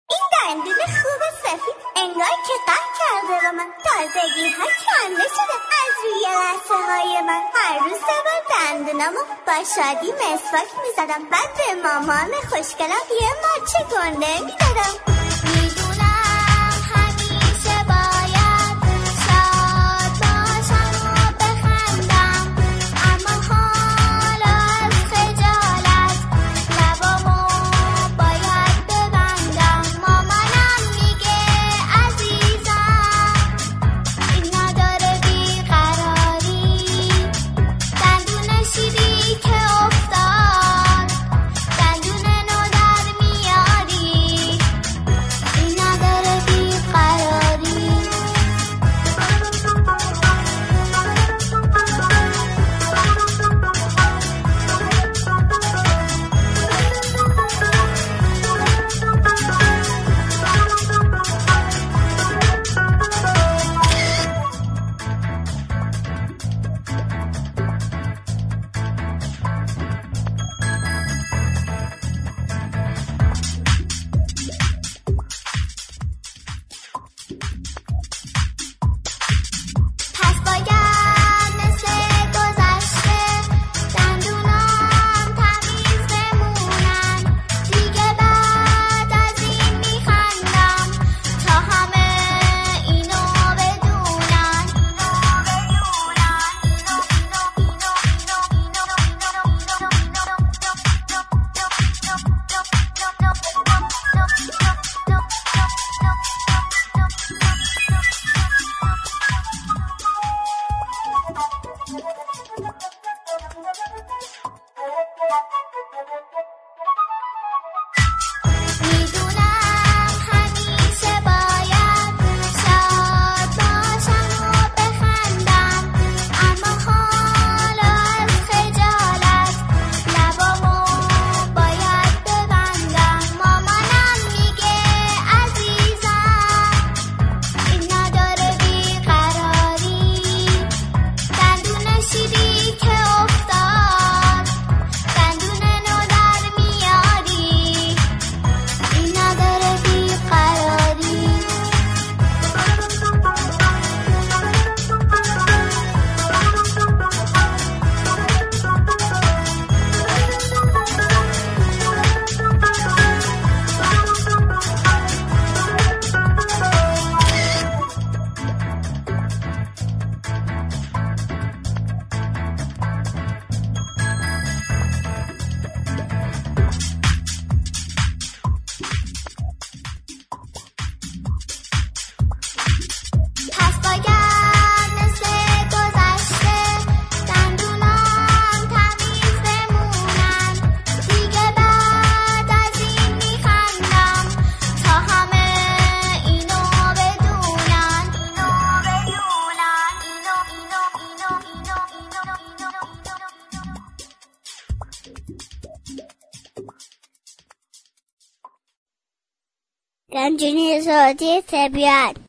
این دندون خوب سفید انگار که قهر کرده و من تازگی ها کنده شده از روی لحظه های من. هر روز سبا دندونمو با شادی مسواک میزدم، بعد به مامان خوشگلم یه ماچه گنده میدادم. گنجینه صوتی طبیعت